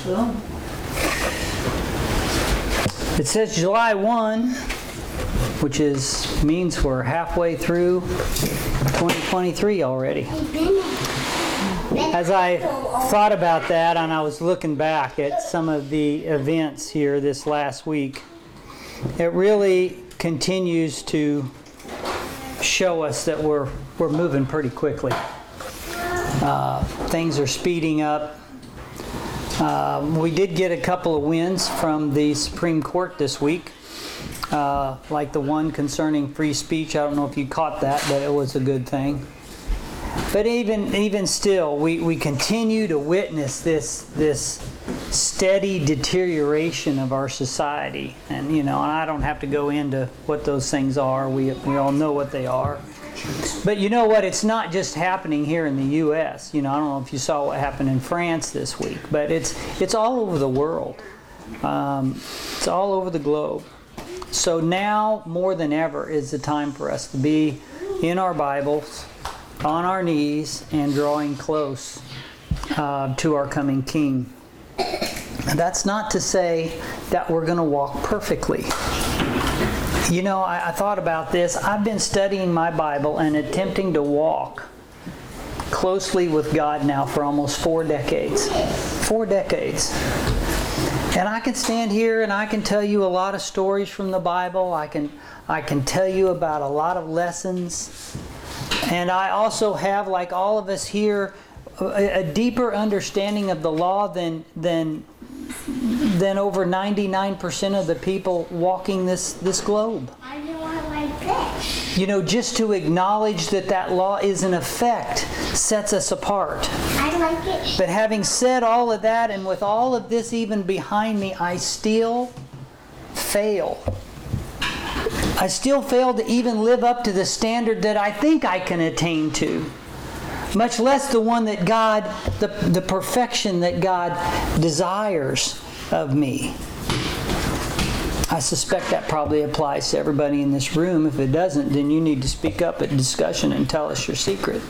It says July 1, which means we're halfway through 2023 already. As I thought about that and I was looking back at some of the events here this last week, it really continues to show us that we're moving pretty quickly. Things are speeding up. We did get a couple of wins from the Supreme Court this week, like the one concerning free speech. I don't know if you caught that, but it was a good thing. But even still, we continue to witness this steady deterioration of our society. And and I don't have to go into what those things are. We all know what they are. But you know what? It's not just happening here in the U.S. I don't know if you saw what happened in France this week, but it's all over the world. It's all over the globe. So now more than ever is the time for us to be in our Bibles, on our knees, and drawing close to our coming King. That's not to say that we're going to walk perfectly. I thought about this. I've been studying my Bible and attempting to walk closely with God now for almost 4 decades. 4 decades. And I can stand here and I can tell you a lot of stories from the Bible. I can tell you about a lot of lessons. And I also have, like all of us here, a deeper understanding of the law than over 99% of the people walking this globe. I do not like this. Just to acknowledge that law is in effect sets us apart. I like it. But having said all of that, and with all of this even behind me, I still fail. I still fail to even live up to the standard that I think I can attain to. Much less the one that God, the perfection that God desires of me. I suspect that probably applies to everybody in this room. If it doesn't, then you need to speak up at discussion and tell us your secret.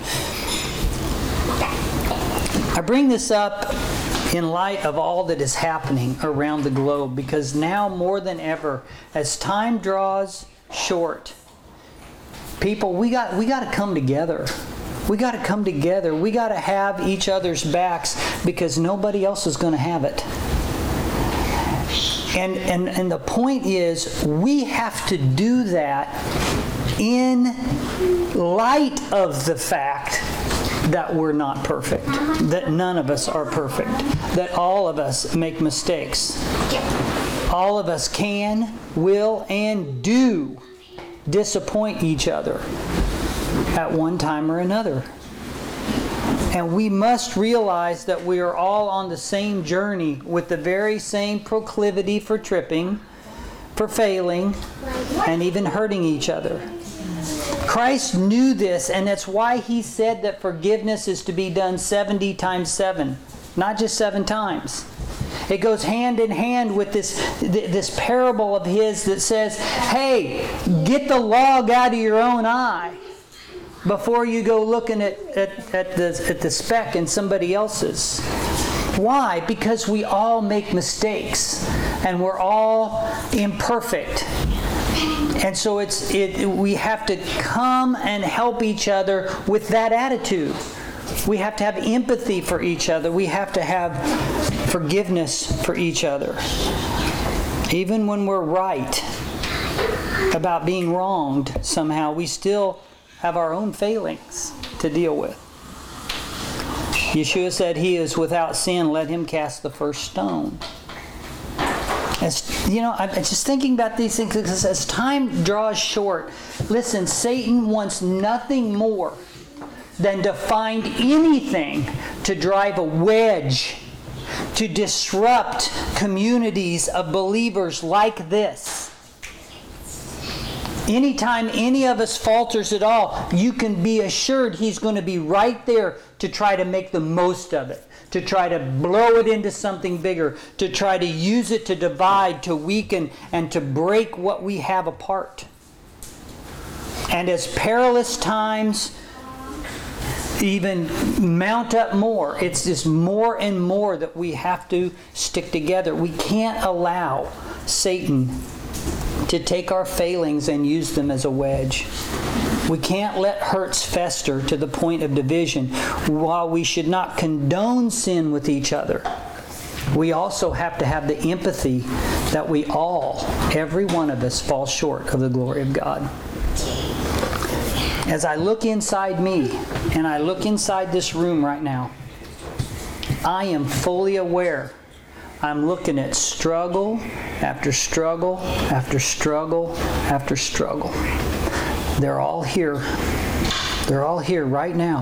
I bring this up in light of all that is happening around the globe, because now more than ever, as time draws short, people, we got to come together. We got to come together. We got to have each other's backs, because nobody else is going to have it. And the point is, we have to do that in light of the fact that we're not perfect, that none of us are perfect, that all of us make mistakes. All of us can, will, and do disappoint each other at one time or another. And we must realize that we are all on the same journey with the very same proclivity for tripping, for failing, and even hurting each other. Christ knew this, and that's why He said that forgiveness is to be done 70 times 7, not just 7 times. It goes hand in hand with this parable of His that says, hey, get the log out of your own eye before you go looking at the speck in somebody else's. Why? Because we all make mistakes and we're all imperfect. And so we have to come and help each other with that attitude. We have to have empathy for each other. We have to have forgiveness for each other. Even when we're right about being wronged somehow, we still have our own failings to deal with. Yeshua said, he is without sin, let him cast the first stone. I'm just thinking about these things because as time draws short, listen, Satan wants nothing more than to find anything to drive a wedge, to disrupt communities of believers like this. Anytime any of us falters at all, you can be assured he's going to be right there to try to make the most of it, to try to blow it into something bigger, to try to use it to divide, to weaken, and to break what we have apart. And as perilous times even mount up more. It's just more and more that we have to stick together. We can't allow Satan to take our failings and use them as a wedge. We can't let hurts fester to the point of division. While we should not condone sin with each other, we also have to have the empathy that we all, every one of us, fall short of the glory of God. As I look inside me and I look inside this room right now, I am fully aware. I'm looking at struggle after struggle after struggle after struggle. They're all here. They're all here right now.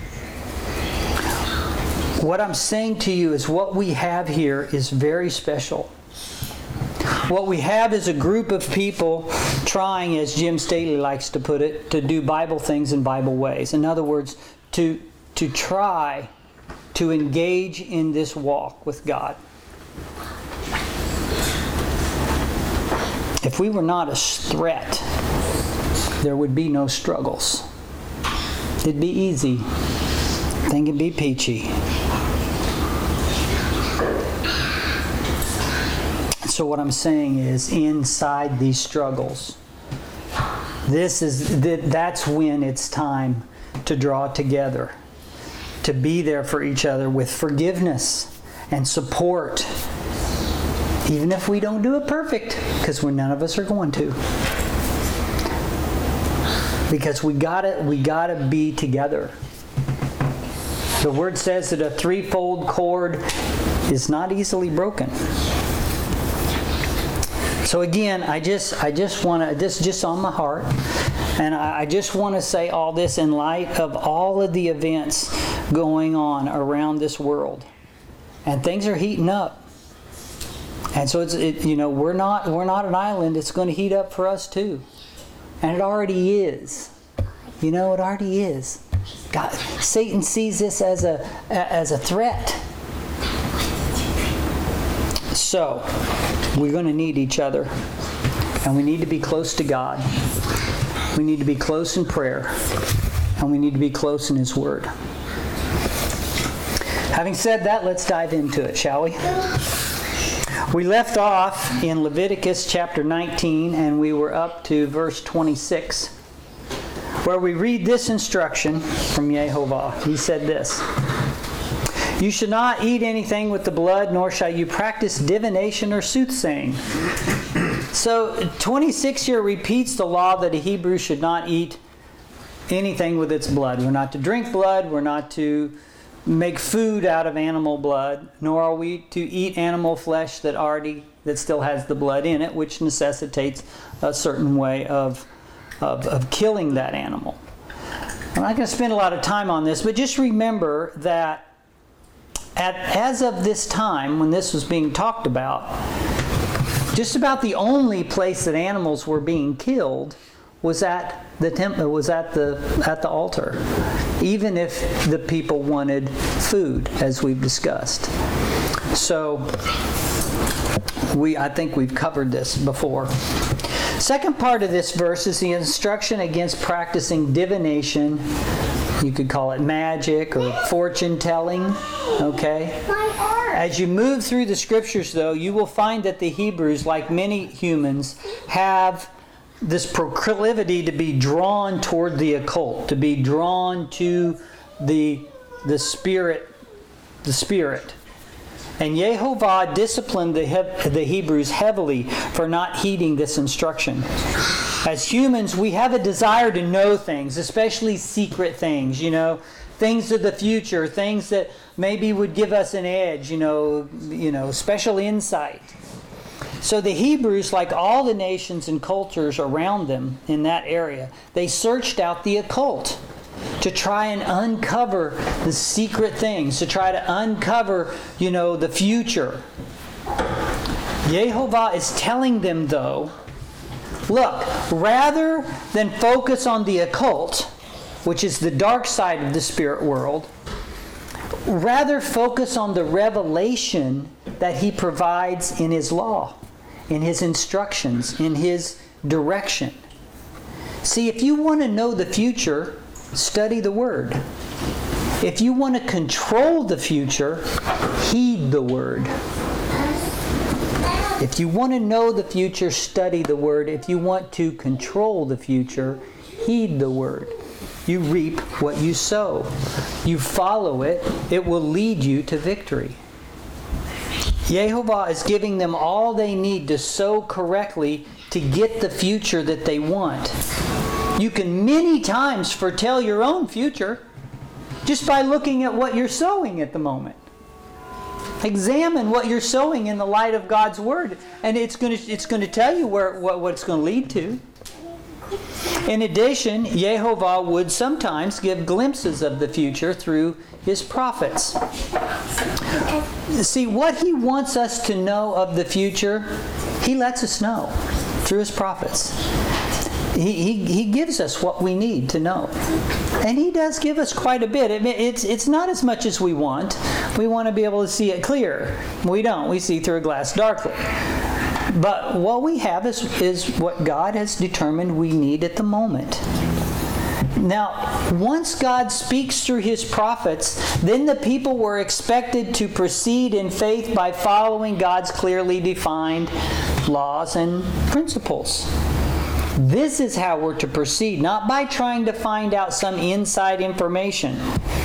What I'm saying to you is what we have here is very special. What we have is a group of people trying, as Jim Staley likes to put it, to do Bible things in Bible ways. In other words, to try to engage in this walk with God. If we were not a threat, there would be no struggles. It'd be easy. Things would be peachy. So what I'm saying is, inside these struggles, that's when it's time to draw together, to be there for each other with forgiveness and support, even if we don't do it perfect, because none of us are going to. Because we gotta be together. The Word says that a threefold cord is not easily broken. So again, I just want to, this is just on my heart, and I just want to say all this in light of all of the events going on around this world, and things are heating up. And so we're not an island. It's going to heat up for us too, and it already is. It already is. God, Satan sees this as a threat. So we're going to need each other, and we need to be close to God. We need to be close in prayer, and we need to be close in His Word. Having said that, let's dive into it, shall we? We left off in Leviticus chapter 19, and we were up to verse 26, where we read this instruction from Yehovah. He said this: "You should not eat anything with the blood, nor shall you practice divination or soothsaying." So 26 here repeats the law that a Hebrew should not eat anything with its blood. We're not to drink blood. We're not to make food out of animal blood, nor are we to eat animal flesh that still has the blood in it, which necessitates a certain way of killing that animal. I'm not going to spend a lot of time on this, but just remember that as of this time, when this was being talked about, just about the only place that animals were being killed was at the temple, was at the altar, even if the people wanted food, as we've discussed. So I think we've covered this before. Second part of this verse is the instruction against practicing divination. You could call it magic or fortune telling. Okay? As you move through the scriptures, though, you will find that the Hebrews, like many humans, have this proclivity to be drawn toward the occult, to be drawn to the spirit. And Yehovah disciplined the Hebrews heavily for not heeding this instruction. As humans, we have a desire to know things, especially secret things, things of the future, things that maybe would give us an edge, special insight. So the Hebrews, like all the nations and cultures around them in that area, they searched out the occult to try and uncover the secret things, to try to uncover, the future. Yehovah is telling them, though, look, rather than focus on the occult, which is the dark side of the spirit world, rather focus on the revelation that He provides in His law, in His instructions, in His direction. See, if you want to know the future, study the Word. If you want to control the future, heed the Word. If you want to know the future, study the Word. If you want to control the future, heed the Word. You reap what you sow. You follow it, it will lead you to victory. Yehovah is giving them all they need to sow correctly to get the future that they want. You can many times foretell your own future just by looking at what you're sowing at the moment. Examine what you're sowing in the light of God's Word, and it's going to tell you what it's going to lead to. In addition, Yehovah would sometimes give glimpses of the future through His prophets. See, what He wants us to know of the future, He lets us know through His prophets. He gives us what we need to know. And He does give us quite a bit. It's not as much as we want. We want to be able to see it clear. We don't. We see through a glass darkly. But what we have is what God has determined we need at the moment. Now, once God speaks through His prophets, then the people were expected to proceed in faith by following God's clearly defined laws and principles. This is how we're to proceed, not by trying to find out some inside information.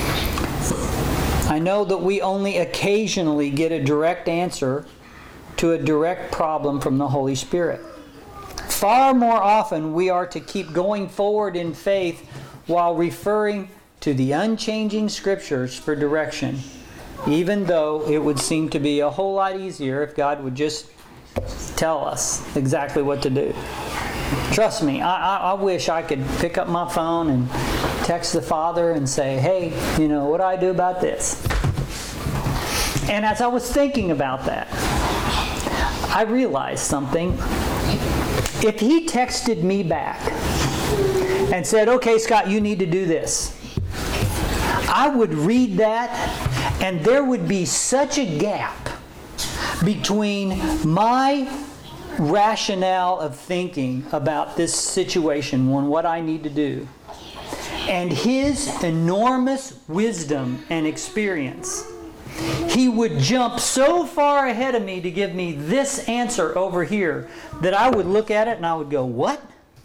I know that we only occasionally get a direct answer to a direct problem from the Holy Spirit. Far more often, we are to keep going forward in faith while referring to the unchanging Scriptures for direction, even though it would seem to be a whole lot easier if God would just tell us exactly what to do. Trust me, I wish I could pick up my phone and text the Father and say, hey, what do I do about this? And as I was thinking about that, I realized something. If He texted me back and said, okay, Scott, you need to do this, I would read that, and there would be such a gap between my rationale of thinking about this situation and what I need to do, and His enormous wisdom and experience. He would jump so far ahead of me to give me this answer over here that I would look at it and I would go, what?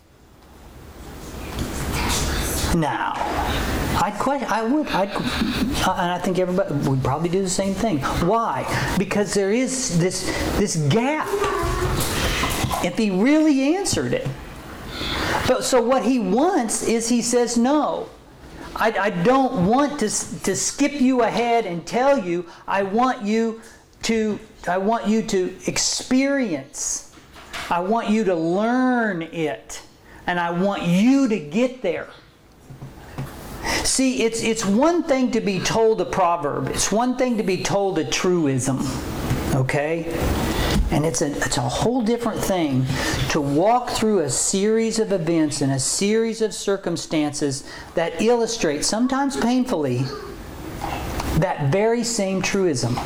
Now, and I think everybody would probably do the same thing. Why? Because there is this gap. If He really answered it. But so what He wants is, He says, no. I don't want to skip you ahead and tell you. I want you to experience. I want you to learn it. And I want you to get there. See, it's one thing to be told a proverb. It's one thing to be told a truism. Okay? And it's a whole different thing to walk through a series of events and a series of circumstances that illustrate, sometimes painfully, that very same truism.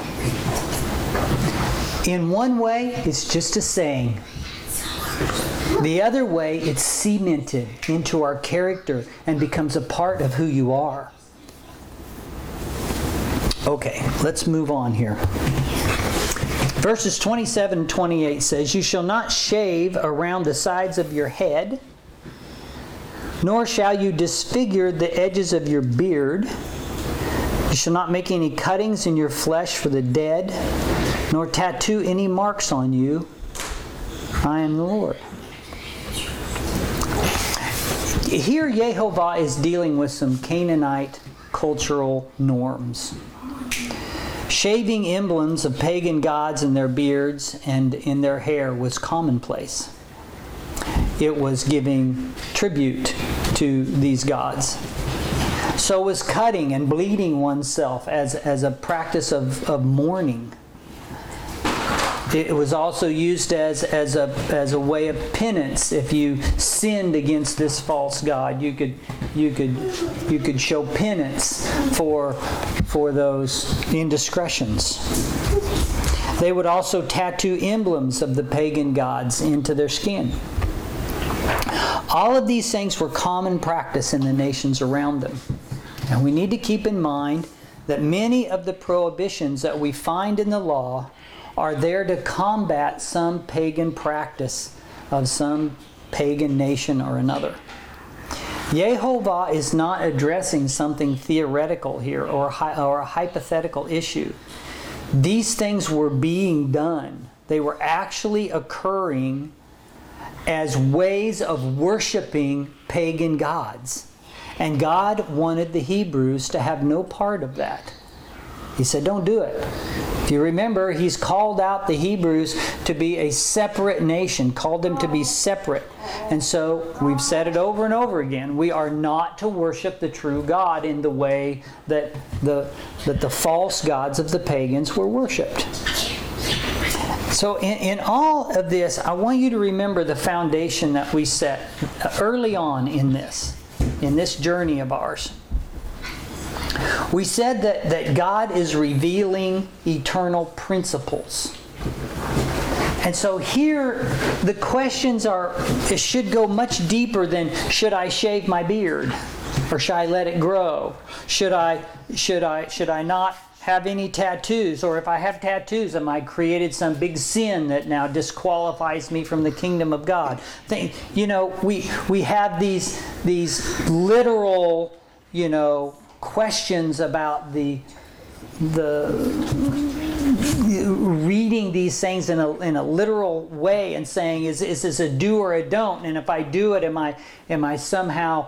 In one way, it's just a saying. The other way, it's cemented into our character and becomes a part of who you are. Okay, let's move on here. Verses 27 and 28 says, you shall not shave around the sides of your head, nor shall you disfigure the edges of your beard. You shall not make any cuttings in your flesh for the dead, nor tattoo any marks on you. I am the Lord. Here Yehovah is dealing with some Canaanite cultural norms. Shaving emblems of pagan gods in their beards and in their hair was commonplace. It was giving tribute to these gods. So was cutting and bleeding oneself as a practice of mourning. It was also used as a way of penance. If you sinned against this false god, you could show penance for those indiscretions. They would also tattoo emblems of the pagan gods into their skin. All of these things were common practice in the nations around them. And we need to keep in mind that many of the prohibitions that we find in the law are there to combat some pagan practice of some pagan nation or another. Yehovah is not addressing something theoretical here or a hypothetical issue. These things were being done. They were actually occurring as ways of worshiping pagan gods. And God wanted the Hebrews to have no part of that. He said, don't do it. If you remember, He's called out the Hebrews to be a separate nation, called them to be separate. And so we've said it over and over again. We are not to worship the true God in the way that the false gods of the pagans were worshipped. So in all of this, I want you to remember the foundation that we set early on in this journey of ours. We said that God is revealing eternal principles. And so here the questions should go much deeper than, should I shave my beard? Or should I let it grow? Should I not have any tattoos? Or if I have tattoos, am I created some big sin that now disqualifies me from the kingdom of God? We have these literal, questions about the reading these things in a literal way and saying, is this a do or a don't? And if I do it, am I somehow,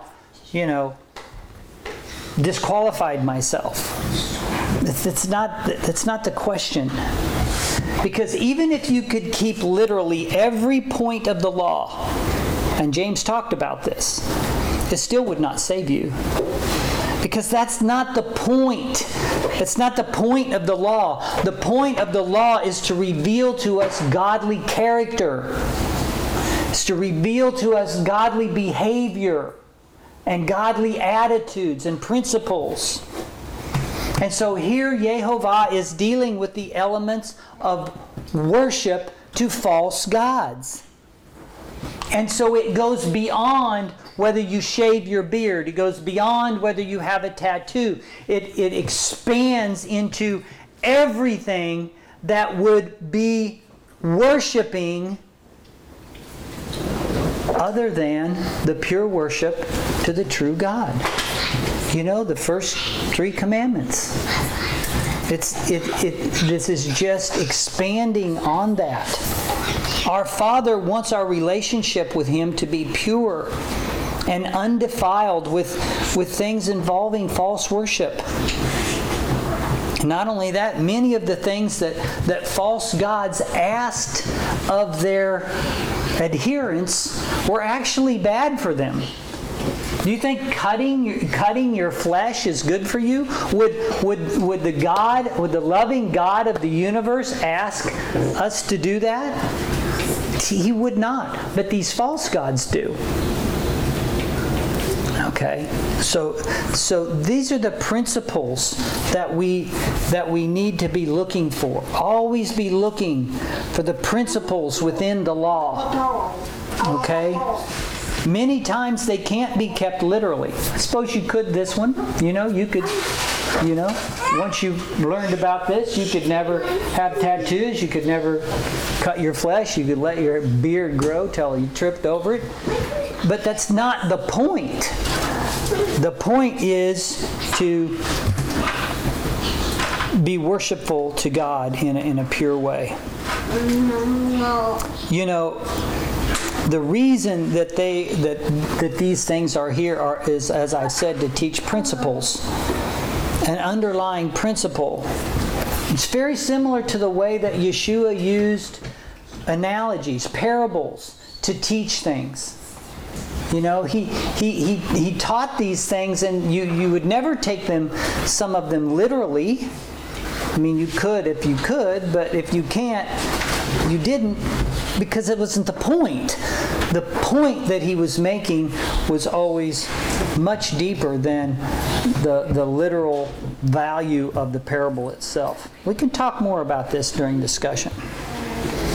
disqualified myself? That's not the question. Because even if you could keep literally every point of the law, and James talked about this, it still would not save you. Because that's not the point. It's not the point of the law. The point of the law is to reveal to us godly character. It's to reveal to us godly behavior and godly attitudes and principles. And so here Yehovah is dealing with the elements of worship to false gods. And so it goes beyond whether you shave your beard. It goes beyond whether you have a tattoo. It expands into everything that would be worshiping other than the pure worship to the true God. The first 3 commandments. This is just expanding on that. Our Father wants our relationship with Him to be pure and undefiled with things involving false worship. Not only that, many of the things that false gods asked of their adherents were actually bad for them. Do you think cutting your flesh is good for you? Would the loving God of the universe ask us to do that? He would not. But these false gods do. Okay, so these are the principles that we need to be looking for. Always be looking for the principles within the law. Okay? Many times they can't be kept literally. I suppose you could this one. You could, once you've learned about this, you could never have tattoos. You could never cut your flesh. You could let your beard grow till you tripped over it. But that's not the point. The point is to be worshipful to God in a pure way. The reason that these things are here is, as I said, to teach principles. An underlying principle. It's very similar to the way that Yeshua used analogies, parables, to teach things. He taught these things, and you would never take some of them literally. I mean, you could if you could, but if you can't, you didn't, because it wasn't the point. The point that he was making was always much deeper than the literal value of the parable itself. We can talk more about this during discussion.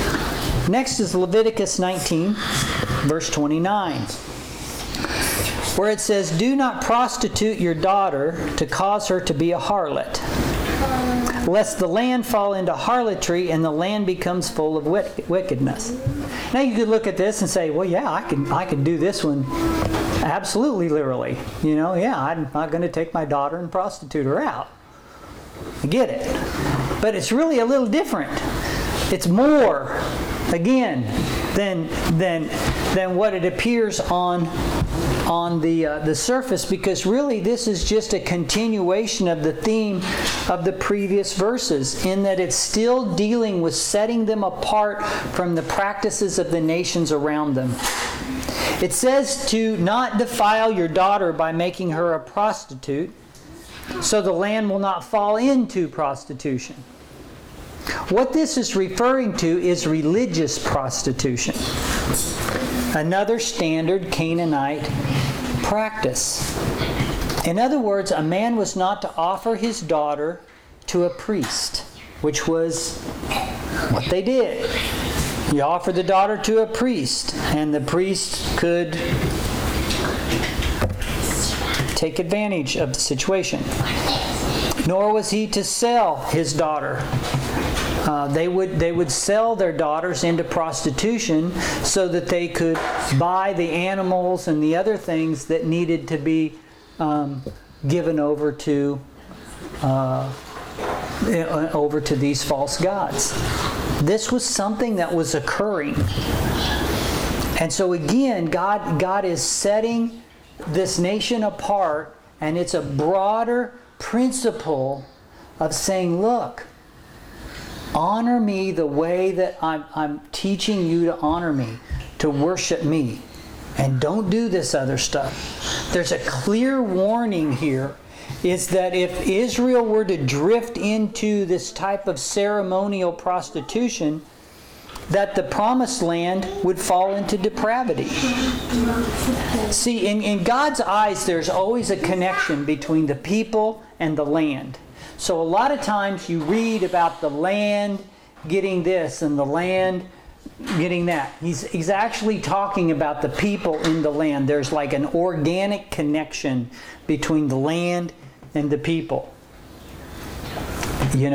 Next is Leviticus 19, verse 29. where it says, "Do not prostitute your daughter to cause her to be a harlot, lest the land fall into harlotry and the land becomes full of wickedness." Now you could look at this and say, well, yeah, I can do this one absolutely literally. I'm not going to take my daughter and prostitute her out. I get it. But it's really a little different. It's more, again, than what it appears on the surface, because really this is just a continuation of the theme of the previous verses, in that it's still dealing with setting them apart from the practices of the nations around them. It says to not defile your daughter by making her a prostitute, so the land will not fall into prostitution. What this is referring to is religious prostitution, another standard Canaanite practice. In other words, a man was not to offer his daughter to a priest, which was what they did. You offer the daughter to a priest, and the priest could take advantage of the situation. Nor was he to sell his daughter. They would sell their daughters into prostitution so that they could buy the animals and the other things that needed to be given over to these false gods. This was something that was occurring. And so again, God is setting this nation apart, and it's a broader principle of saying, look, honor me the way that I'm teaching you to honor me, to worship me. And don't do this other stuff. There's a clear warning here, is that if Israel were to drift into this type of ceremonial prostitution, that the promised land would fall into depravity. See, in God's eyes, there's always a connection between the people and the land. So a lot of times you read about the land getting this and the land getting that. He's actually talking about the people in the land. There's like an organic connection between the land and the people. You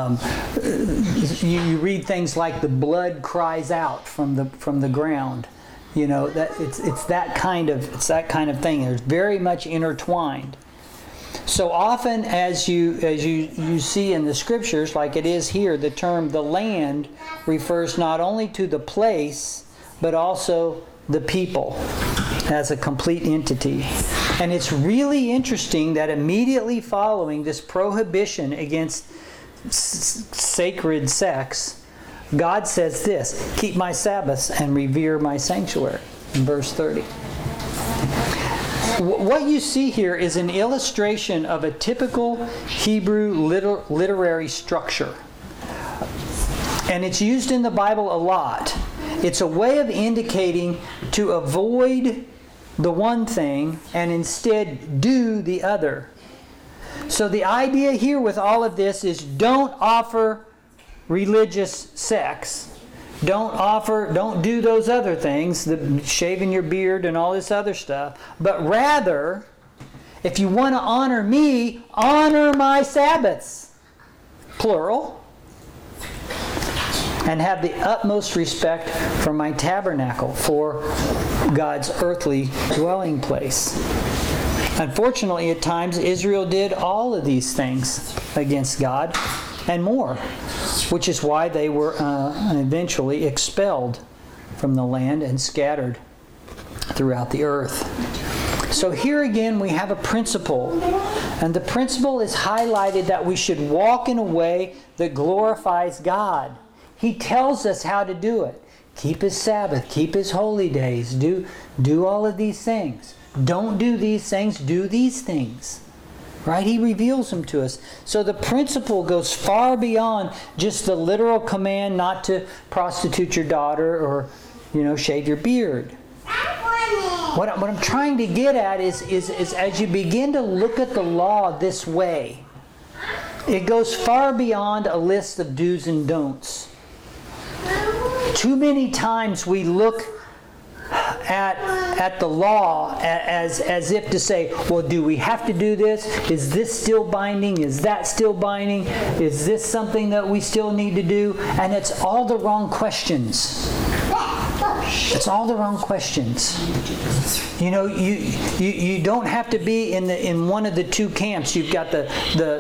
read things like the blood cries out from the ground. That it's that kind of thing. It's very much intertwined. So often, as you see in the scriptures, like it is here, the term "the land" refers not only to the place, but also the people as a complete entity. And it's really interesting that immediately following this prohibition against sacred sex, God says this: "Keep my Sabbaths and revere my sanctuary," in verse 30. What you see here is an illustration of a typical Hebrew literary structure. And it's used in the Bible a lot. It's a way of indicating to avoid the one thing and instead do the other. So the idea here with all of this is, don't offer religious sex. Don't do those other things, the shaving your beard and all this other stuff. But rather, if you want to honor me, honor my Sabbaths, plural, and have the utmost respect for my tabernacle, for God's earthly dwelling place. Unfortunately, at times, Israel did all of these things against God and more, which is why they were eventually expelled from the land and scattered throughout the earth. So here again we have a principle, and the principle is highlighted that we should walk in a way that glorifies God. He tells us how to do it. Keep His Sabbath, keep His holy days, do all of these things. Don't do these things, do these things. Right? He reveals them to us. So the principle goes far beyond just the literal command not to prostitute your daughter or, shave your beard. What I'm trying to get at is as you begin to look at the law this way, it goes far beyond a list of do's and don'ts. Too many times we look at at the law as if to say, well, do we have to do this? Is this still binding? Is that still binding? Is this something that we still need to do? And it's all the wrong questions. It's all the wrong questions. You know, you don't have to be in one of the two camps. You've got the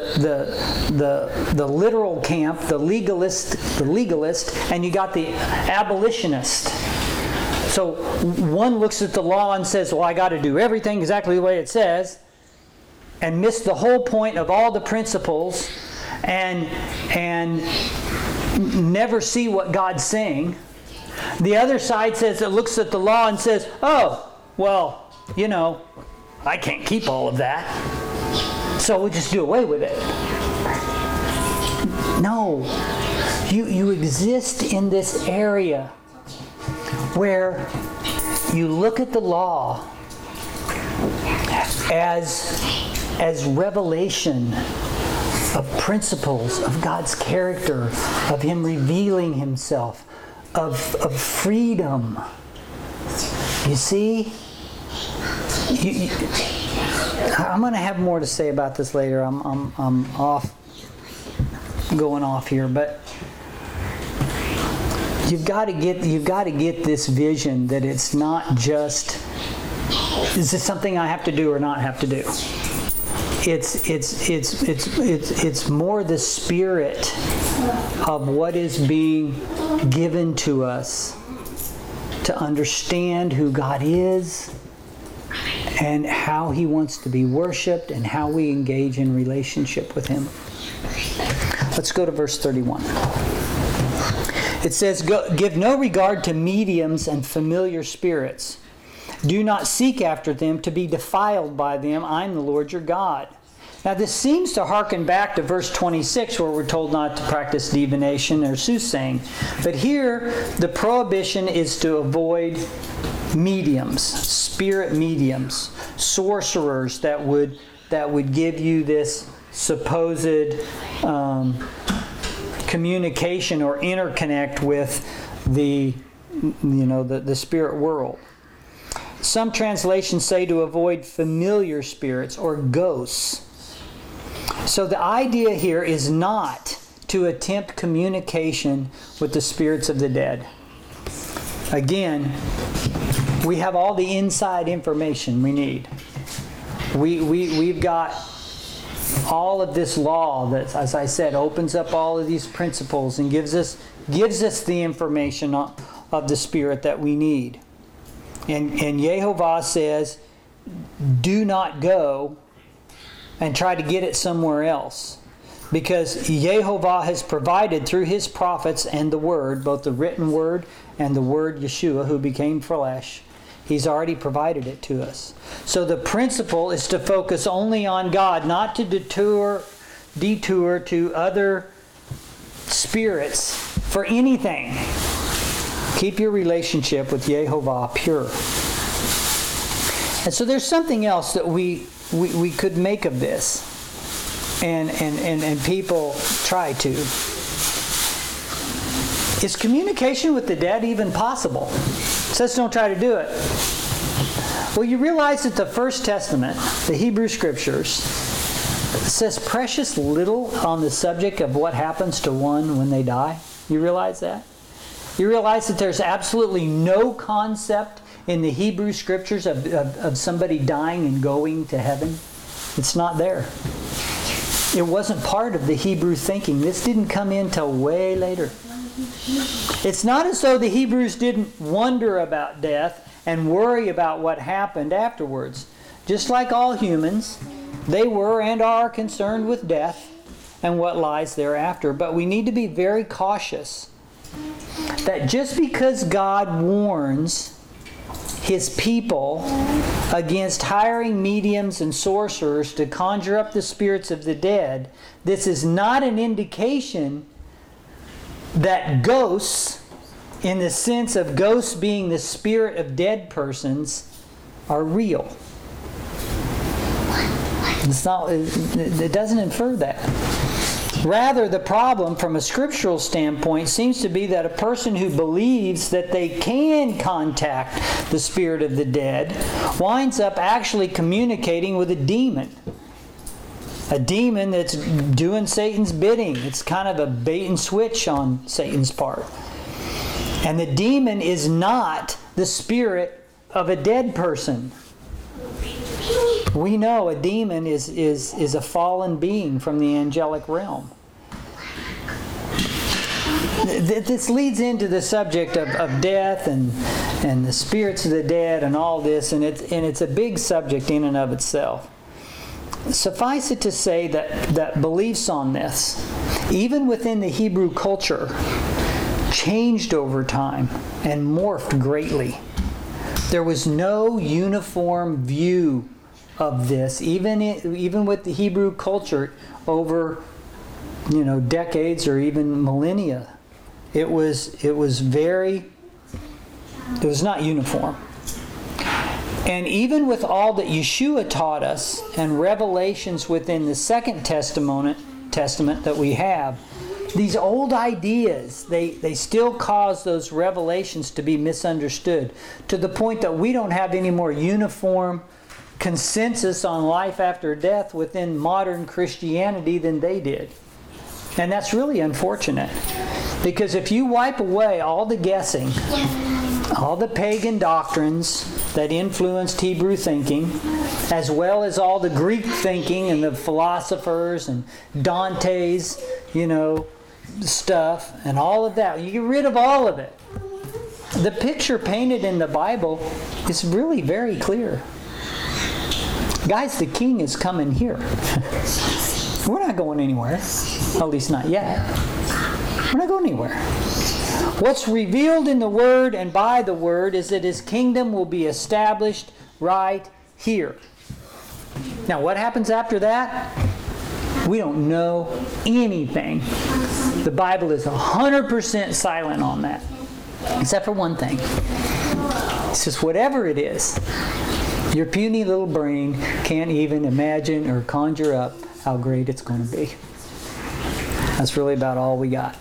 literal camp, the legalist, and you got the abolitionist. So one looks at the law and says, well, I got to do everything exactly the way it says, and miss the whole point of all the principles, and never see what God's saying. The other side says, it looks at the law and says, oh, well, you know, I can't keep all of that, so we'll just do away with it. No. You exist in this area where you look at the law as revelation of principles of God's character, of Him revealing Himself, of freedom. You see? I'm going to have more to say about this later. I'm going off here, but you've got to get this vision that it's not just, is this something I have to do or not have to do? It's more the spirit of what is being given to us to understand who God is and how He wants to be worshiped and how we engage in relationship with Him. Let's go to verse 31. It says, give no regard to mediums and familiar spirits. Do not seek after them to be defiled by them. I'm the Lord your God. Now this seems to hearken back to verse 26 where we're told not to practice divination or soothsaying. But here the prohibition is to avoid mediums, spirit mediums, sorcerers that would give you this supposed communication or interconnect with the spirit world. Some translations say to avoid familiar spirits or ghosts. So the idea here is not to attempt communication with the spirits of the dead. Again, we have all the inside information we need. We've got all of this law that, as I said, opens up all of these principles and gives us the information of the Spirit that we need. And Yehovah says, do not go and try to get it somewhere else. Because Yehovah has provided through His prophets and the Word, both the written Word and the Word Yeshua, who became flesh, He's already provided it to us. So the principle is to focus only on God, not to detour to other spirits for anything. Keep your relationship with Yehovah pure. And so there's something else that we could make of this, and people try to. Is communication with the dead even possible? It says don't try to do it. Well, you realize that the First Testament, the Hebrew Scriptures, says precious little on the subject of what happens to one when they die? You realize that? You realize that there's absolutely no concept in the Hebrew Scriptures of somebody dying and going to heaven? It's not there. It wasn't part of the Hebrew thinking. This didn't come in till way later. It's not as though the Hebrews didn't wonder about death and worry about what happened afterwards. Just like all humans, they were and are concerned with death and what lies thereafter. But we need to be very cautious that just because God warns His people against hiring mediums and sorcerers to conjure up the spirits of the dead, this is not an indication that ghosts, in the sense of ghosts being the spirit of dead persons, are real. It's not. It doesn't infer that. Rather, the problem from a scriptural standpoint seems to be that a person who believes that they can contact the spirit of the dead winds up actually communicating with a demon. A demon that's doing Satan's bidding. It's kind of a bait and switch on Satan's part. And the demon is not the spirit of a dead person. We know a demon is a fallen being from the angelic realm. This leads into the subject of death and the spirits of the dead and all this, and it's a big subject in and of itself. Suffice it to say that beliefs on this, even within the Hebrew culture, changed over time and morphed greatly. There was no uniform view of this, even with the Hebrew culture over decades or even millennia. It was not uniform. And even with all that Yeshua taught us and revelations within the Second Testament that we have, these old ideas, they still cause those revelations to be misunderstood to the point that we don't have any more uniform consensus on life after death within modern Christianity than they did. And that's really unfortunate. Because if you wipe away all the guessing, all the pagan doctrines that influenced Hebrew thinking, as well as all the Greek thinking and the philosophers and Dante's, stuff and all of that, you get rid of all of it. The picture painted in the Bible is really very clear. Guys, the king is coming here. We're not going anywhere. At least not yet. We're not going anywhere. What's revealed in the Word and by the Word is that His kingdom will be established right here. Now, what happens after that? We don't know anything. The Bible is 100% silent on that. Except for one thing. It says whatever it is, your puny little brain can't even imagine or conjure up how great it's going to be. That's really about all we got.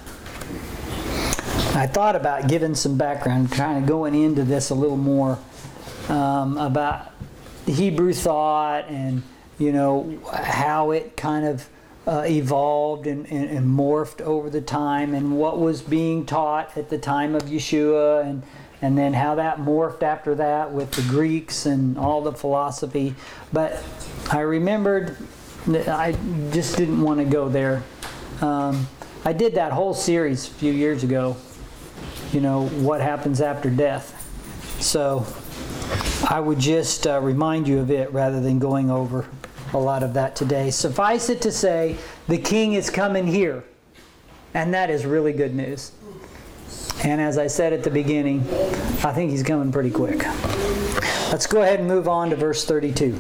I thought about giving some background, kind of going into this a little more about the Hebrew thought and, how it kind of evolved and morphed over the time and what was being taught at the time of Yeshua and then how that morphed after that with the Greeks and all the philosophy. But I remembered that I just didn't want to go there. I did that whole series a few years ago, what happens after death. So I would just remind you of it rather than going over a lot of that today. Suffice it to say, the king is coming here. And that is really good news. And as I said at the beginning, I think he's coming pretty quick. Let's go ahead and move on to verse 32.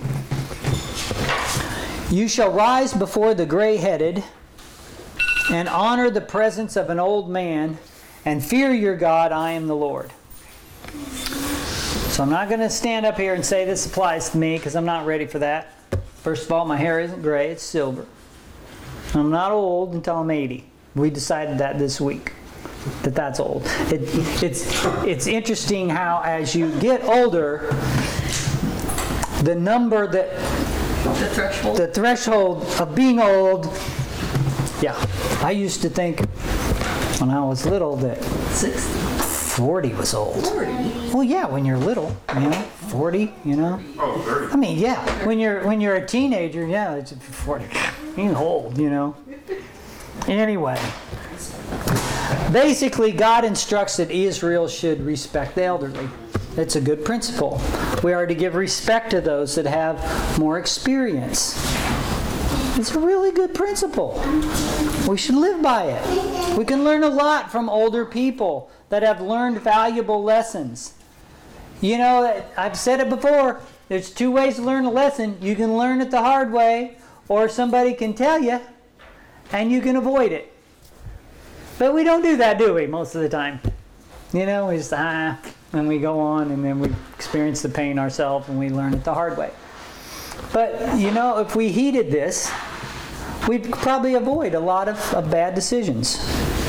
You shall rise before the gray-headed and honor the presence of an old man and fear your God. I am the Lord. So I'm not going to stand up here and say this applies to me because I'm not ready for that. First of all, my hair isn't gray, it's silver. I'm not old until I'm 80. We decided that this week, that's old. It's interesting how as you get older, the number that... The threshold of being old, I used to think when I was little that 40 was old. 40? Well, yeah, when you're little, 40, Oh, 30. I mean, yeah, when you're a teenager, it's 40. You're old, Anyway, basically, God instructs that Israel should respect the elderly. It's a good principle. We are to give respect to those that have more experience. It's a really good principle. We should live by it. We can learn a lot from older people that have learned valuable lessons. I've said it before, there's two ways to learn a lesson. You can learn it the hard way, or somebody can tell you, and you can avoid it. But we don't do that, do we, most of the time? We just, and we go on, and then we experience the pain ourselves, and we learn it the hard way. But, if we heeded this, we'd probably avoid a lot of bad decisions.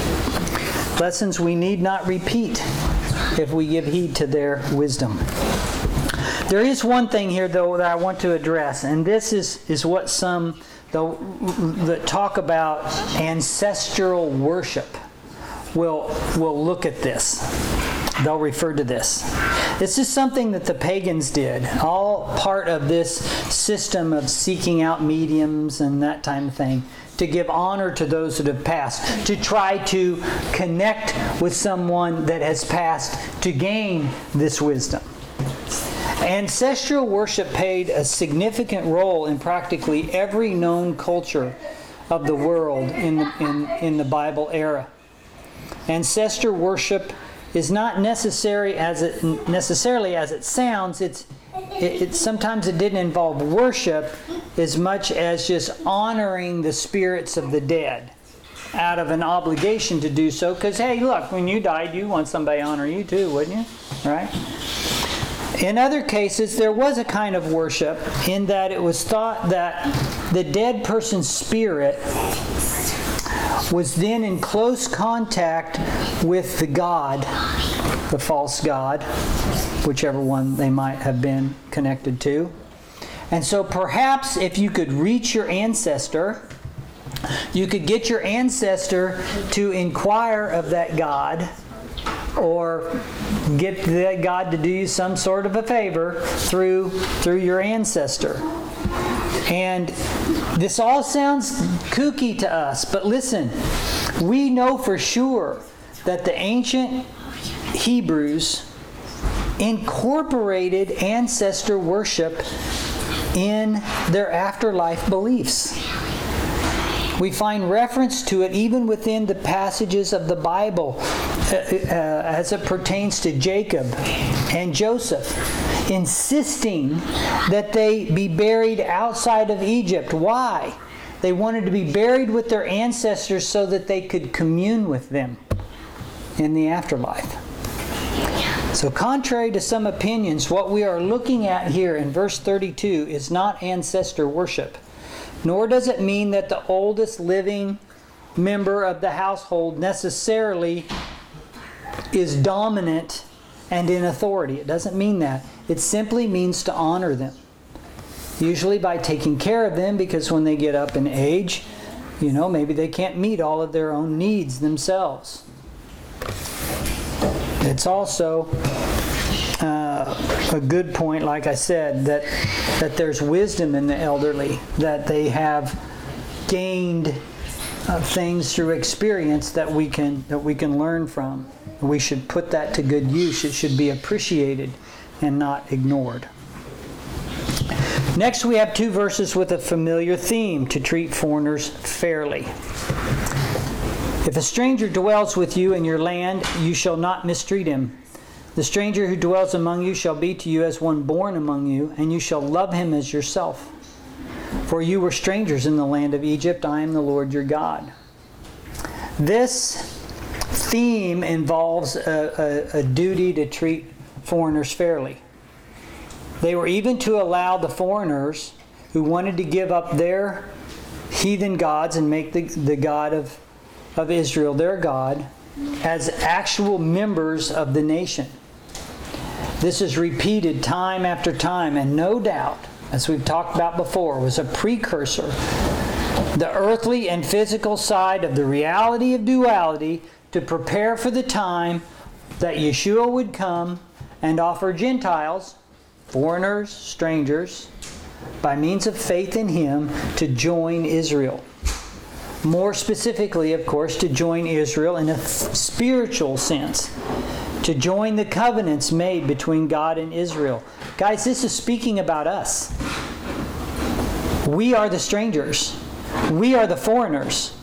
Lessons we need not repeat if we give heed to their wisdom. There is one thing here, though, that I want to address, and this is what some that talk about ancestral worship will look at this. They'll refer to this. This is something that the pagans did, all part of this system of seeking out mediums and that type of thing, to give honor to those that have passed, to try to connect with someone that has passed to gain this wisdom. Ancestral worship played a significant role in practically every known culture of the world in the Bible era. Ancestor worship is not necessarily as it sounds. Sometimes it didn't involve worship as much as just honoring the spirits of the dead out of an obligation to do so. Because, hey, look, when you died, you want somebody to honor you too, wouldn't you? Right? In other cases, there was a kind of worship in that it was thought that the dead person's spirit was then in close contact with the god, the false god, whichever one they might have been connected to. And so perhaps if you could reach your ancestor, you could get your ancestor to inquire of that god, or get that God to do you some sort of a favor through your ancestor. And this all sounds kooky to us, but listen, we know for sure that the ancient Hebrews incorporated ancestor worship in their afterlife beliefs. We find reference to it even within the passages of the Bible as it pertains to Jacob and Joseph, insisting that they be buried outside of Egypt. Why? They wanted to be buried with their ancestors so that they could commune with them in the afterlife. So contrary to some opinions, what we are looking at here in verse 32 is not ancestor worship. Nor does it mean that the oldest living member of the household necessarily is dominant and in authority. It doesn't mean that. It simply means to honor them. Usually by taking care of them, because when they get up in age, maybe they can't meet all of their own needs themselves. It's also a good point, like I said, that there's wisdom in the elderly, that they have gained things through experience that we can learn from. We should put that to good use. It should be appreciated and not ignored. Next, we have two verses with a familiar theme: to treat foreigners fairly. If a stranger dwells with you in your land, you shall not mistreat him. The stranger who dwells among you shall be to you as one born among you, and you shall love him as yourself. For you were strangers in the land of Egypt. I am the Lord your God. This theme involves a duty to treat foreigners fairly. They were even to allow the foreigners who wanted to give up their heathen gods and make the God of Israel their God as actual members of the nation. This is repeated time after time, and no doubt, as we've talked about before, was a precursor. The earthly and physical side of the reality of duality to prepare for the time that Yeshua would come and offer Gentiles, foreigners, strangers, by means of faith in Him, to join Israel. More specifically, of course, to join Israel in a spiritual sense. To join the covenants made between God and Israel. Guys, this is speaking about us. We are the strangers. We are the foreigners.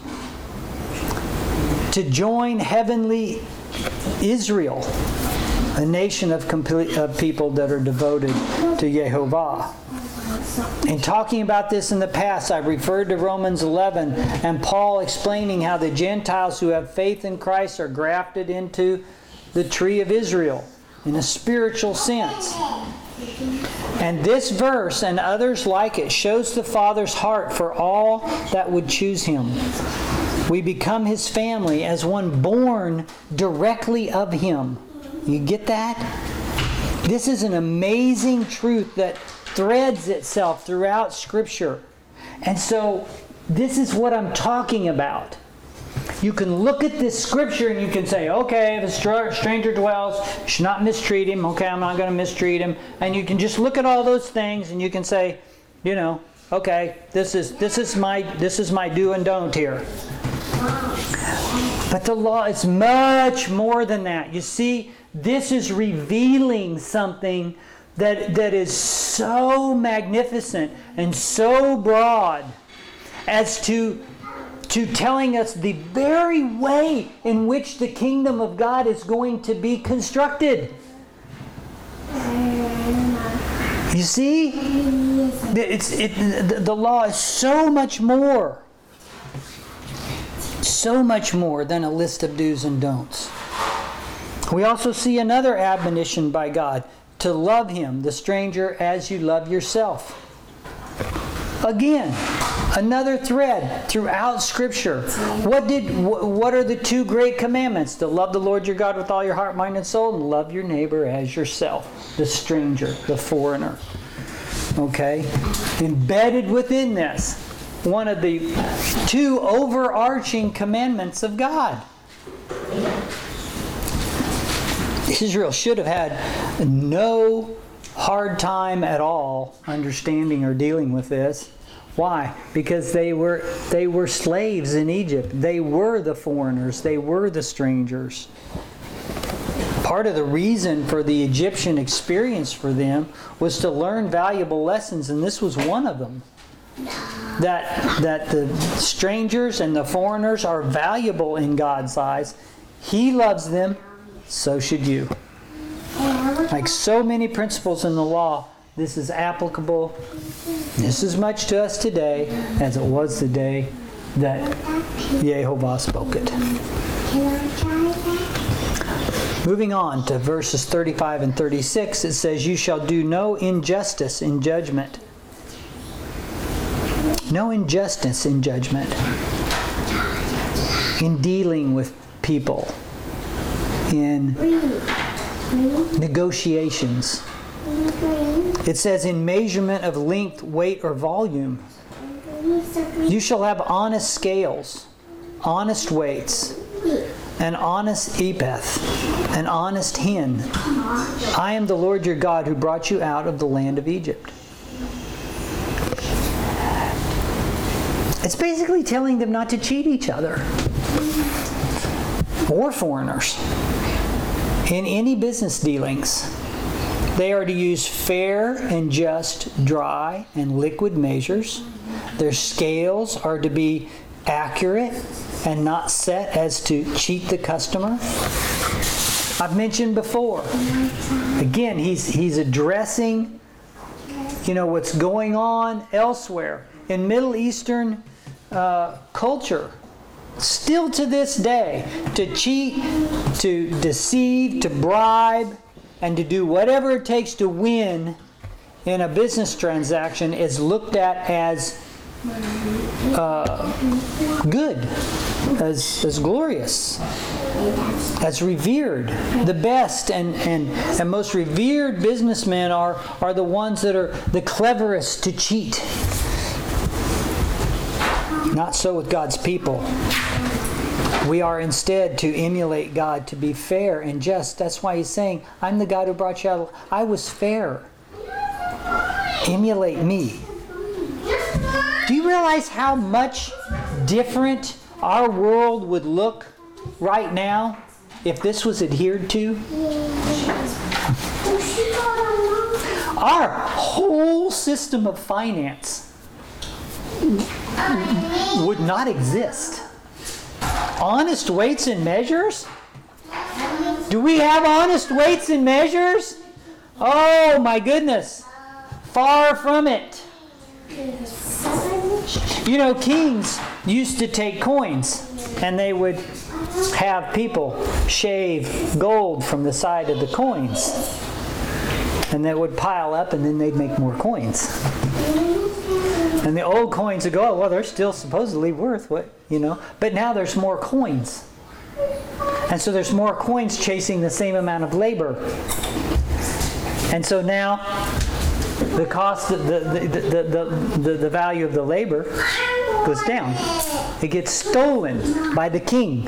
To join heavenly Israel, a nation of people that are devoted to Yehovah. In talking about this in the past, I've referred to Romans 11 and Paul explaining how the Gentiles who have faith in Christ are grafted into the tree of Israel in a spiritual sense. And this verse and others like it shows the Father's heart for all that would choose Him. We become His family as one born directly of Him. You get that? This is an amazing truth that threads itself throughout Scripture. And so, this is what I'm talking about. You can look at this Scripture and you can say, okay, if a stranger dwells, you should not mistreat him. Okay, I'm not going to mistreat him. And you can just look at all those things and you can say, you know, okay, this is my do and don't here. But the law is much more than that. You see, this is revealing something that is so magnificent and so broad as to telling us the very way in which the kingdom of God is going to be constructed. You see? The law is so much more. So much more than a list of do's and don'ts. We also see another admonition by God to love Him, the stranger, as you love yourself. Again, another thread throughout Scripture. What are the two great commandments? To love the Lord your God with all your heart, mind, and soul, and love your neighbor as yourself, the stranger, the foreigner. Okay? Embedded within this, one of the two overarching commandments of God. Israel should have had no hard time at all understanding or dealing with this. Why? Because they were slaves in Egypt. They were the foreigners. They were the strangers. Part of the reason for the Egyptian experience for them was to learn valuable lessons, and this was one of them. That the strangers and the foreigners are valuable in God's eyes. He loves them, so should you. Like so many principles in the law, this is applicable just as much to us today as it was the day that Yehovah spoke it. Moving on to verses 35 and 36, it says, "You shall do no injustice in judgment." No injustice in judgment. In dealing with people. In negotiations. It says in measurement of length, weight, or volume. You shall have honest scales, honest weights, an honest ephah, an honest hin. I am the Lord your God who brought you out of the land of Egypt. It's basically telling them not to cheat each other or foreigners in any business dealings. They are to use fair and just, dry and liquid measures. Their scales are to be accurate and not set as to cheat the customer. I've mentioned before. Again, he's addressing, what's going on elsewhere in Middle Eastern culture. Still to this day, to cheat, to deceive, to bribe, and to do whatever it takes to win in a business transaction is looked at as good, as glorious, as revered. The best and most revered businessmen are the ones that are the cleverest to cheat. Not so with God's people. We are instead to emulate God, to be fair and just. That's why He's saying, I'm the God who brought you out. I was fair. Emulate me. Do you realize how much different our world would look right now if this was adhered to? Our whole system of finance would not exist. Honest weights and measures? Do we have honest weights and measures? Oh my Far from it. Kings used to take coins and they would have people shave gold from the side of the coins. And that would pile up, and then they'd make more coins. And the old coins would go, oh, well, they're still supposedly worth what, but now there's more coins. And so there's more coins chasing the same amount of labor. And so now the cost of the value of the labor goes down. It gets stolen by the king.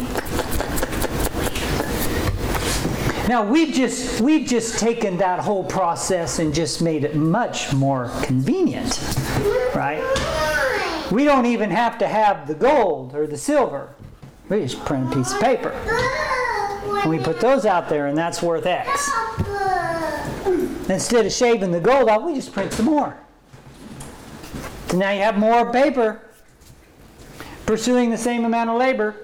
Now we've just taken that whole process and just made it much more convenient, right? We don't even have to have the gold or the silver. We just print a piece of paper. And we put those out there, and that's worth X. Instead of shaving the gold out, we just print some more. So now you have more paper pursuing the same amount of labor.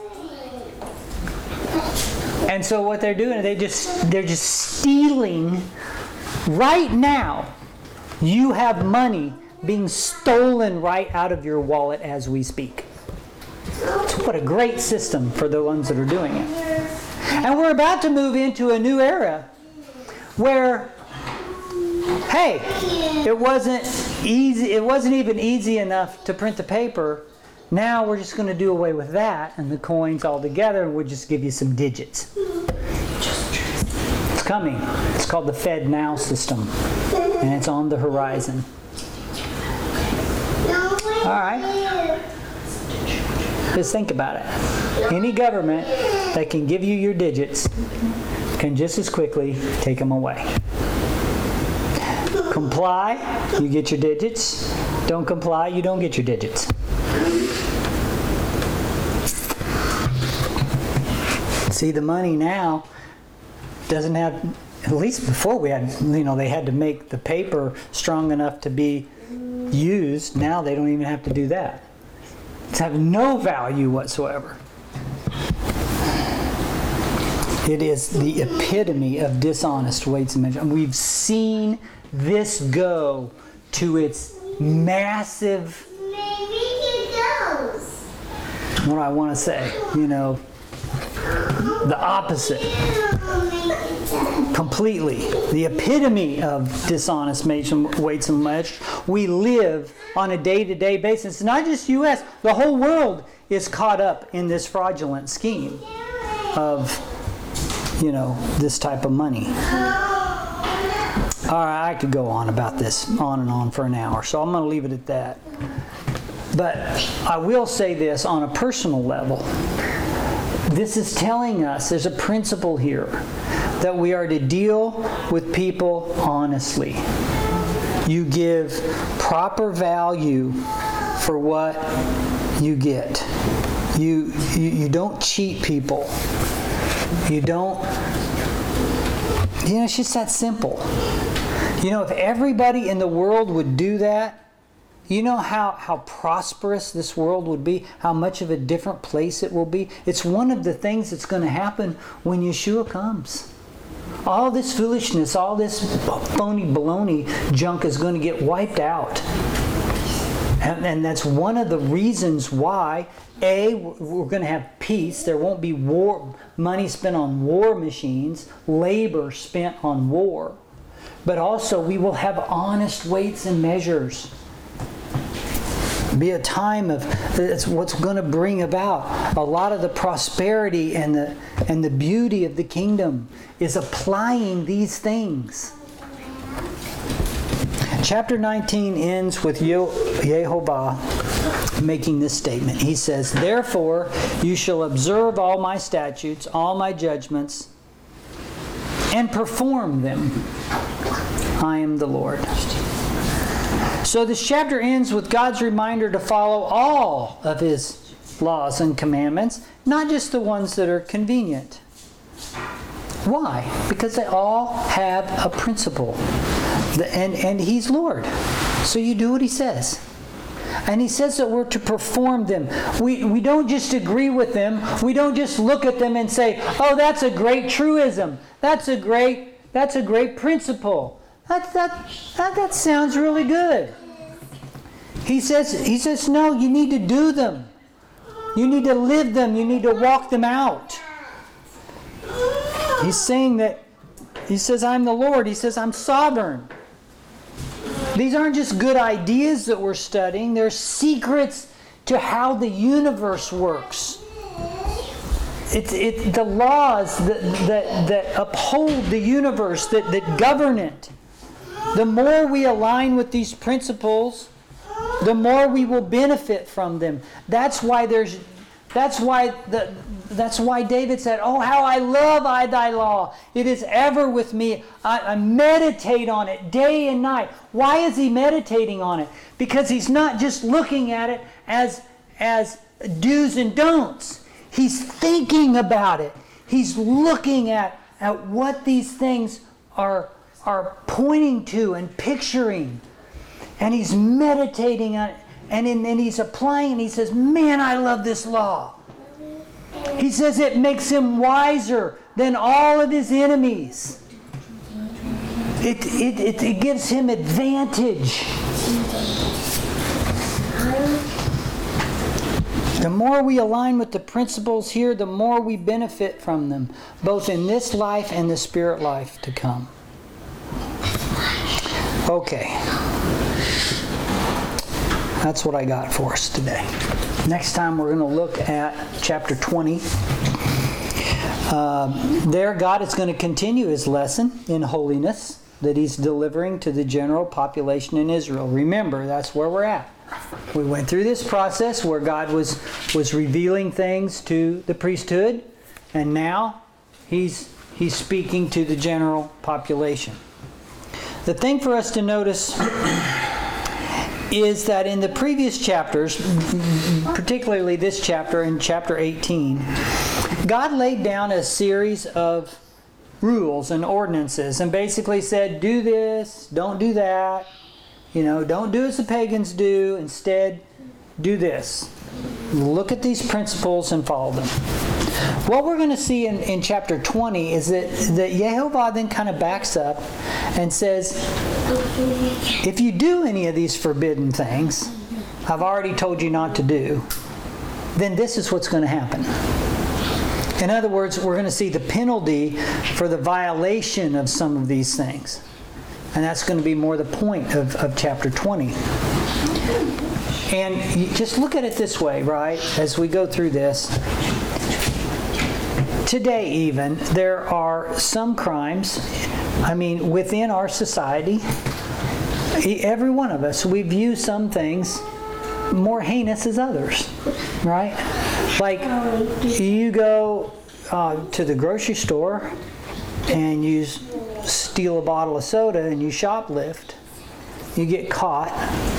And so what they're doing, they're just stealing. Right now, you have money being stolen right out of your wallet as we speak. What a great system for the ones that are doing it. And we're about to move into a new era where, hey, it wasn't even easy enough to print the paper. Now we're just going to do away with that and the coins altogether, and we'll just give you some digits. It's coming. It's called the FedNow system, and it's on the horizon. All right. Just think about it. Any government that can give you your digits can just as quickly take them away. Comply, you get your digits. Don't comply, you don't get your digits. See, the money now doesn't have, at least before we had, they had to make the paper strong enough to be used. Now they don't even have to do that. It's have no value whatsoever. It is the epitome of dishonest weights and measures. And we've seen this go to its massive, what do I want to say, the opposite. Completely. The epitome of dishonest weights and measures. We live on a day-to-day basis. It's not just U.S. The whole world is caught up in this fraudulent scheme of, this type of money. All right, I could go on about this, on and on for an hour, so I'm going to leave it at that. But I will say this on a personal level. This is telling us there's a principle here that we are to deal with people honestly. You give proper value for what you get. You don't cheat people. You don't. It's just that simple. If everybody in the world would do that, you know how prosperous this world would be, how much of a different place it will be. It's one of the things that's going to happen when Yeshua comes. All this foolishness, all this phony baloney junk is going to get wiped out. And that's one of the reasons why, we're going to have peace. There won't be money spent on war machines, labor spent on war. But also we will have honest weights and measures. Be a time of, that's what's going to bring about a lot of the prosperity and the beauty of the kingdom is applying these things. Chapter 19 ends with Yehovah making this statement. He says, "Therefore you shall observe all my statutes, all my judgments, and perform them. I am the Lord." So this chapter ends with God's reminder to follow all of His laws and commandments, not just the ones that are convenient. Why? Because they all have a principle. And He's Lord. So you do what He says. And He says that we're to perform them. We don't just agree with them. We don't just look at them and say, "Oh, that's a great truism. That's a great principle. That sounds really good." He says, no, you need to do them. You need to live them. You need to walk them out. He's saying that He says, I'm the Lord. He says, I'm sovereign. These aren't just good ideas that we're studying. They're secrets to how the universe works. It's the laws that uphold the universe, that govern it. The more we align with these principles, the more we will benefit from them. That's why David said, "Oh, how I love thy law. It is ever with me. I meditate on it day and night." Why is he meditating on it? Because he's not just looking at it as do's and don'ts. He's thinking about it. He's looking at what these things are pointing to and picturing. And he's meditating on it. And he's applying it. He says, man, I love this law. He says it makes him wiser than all of his enemies. It gives him advantage. The more we align with the principles here, the more we benefit from them, both in this life and the spirit life to come. Okay. That's what I got for us today. Next time we're going to look at chapter 20. There, God is going to continue his lesson in holiness that he's delivering to the general population in Israel. Remember, that's where we're at. We went through this process where God was revealing things to the priesthood, and now he's speaking to the general population. The thing for us to notice is that in the previous chapters, particularly this chapter, in chapter 18, God laid down a series of rules and ordinances and basically said, do this, don't do that. Don't do as the pagans do. Instead, do this. Look at these principles and follow them. What we're going to see in chapter 20 is that Yehovah then kind of backs up and says, if you do any of these forbidden things, I've already told you not to do, then this is what's going to happen. In other words, we're going to see the penalty for the violation of some of these things. And that's going to be more the point of chapter 20. And you just look at it this way, right? As we go through this. Today even, there are some crimes, within our society, every one of us, we view some things more heinous as others, right? Like, you go to the grocery store and you steal a bottle of soda and you shoplift, you get caught.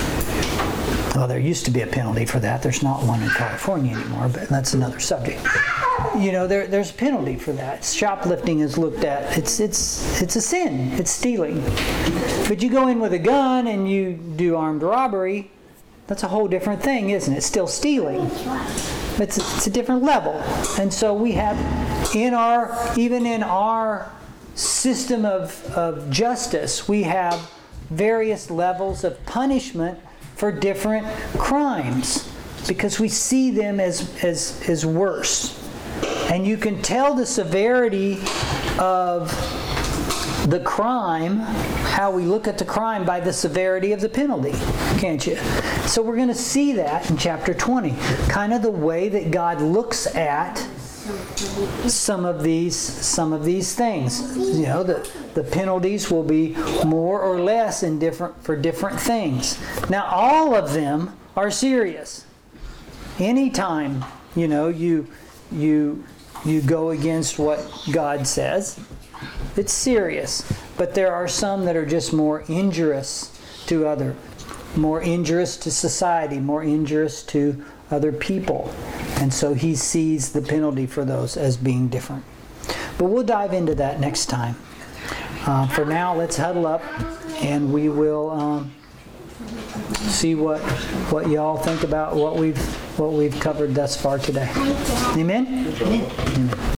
Well, there used to be a penalty for that. There's not one in California anymore, but that's another subject. There's a penalty for that. Shoplifting is looked at. It's a sin. It's stealing. But you go in with a gun and you do armed robbery, that's a whole different thing, isn't it? It's still stealing. It's a different level. And so we have even in our system of justice, we have various levels of punishment for different crimes because we see them as worse. And you can tell the severity of the crime, how we look at the crime, by the severity of the penalty, can't you? So we're going to see that in chapter 20, kind of the way that God looks at some of these things. The penalties will be more or less for different things. Now, all of them are serious. Anytime you go against what God says, it's serious. But there are some that are just more injurious to more injurious to society, more injurious to other people. And so he sees the penalty for those as being different. But we'll dive into that next time. For now, let's huddle up and we will see what y'all think about what we've covered thus far today. Amen? Amen.